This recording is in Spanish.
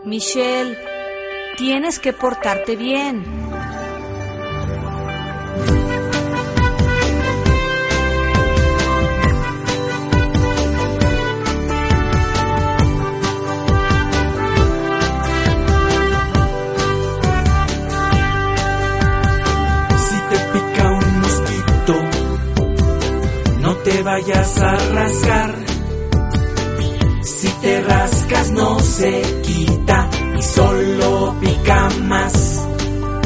Michelle, tienes que portarte bien. Si te pica un mosquito, no te vayas a rascar. Si te rascas no se quita y solo pica más.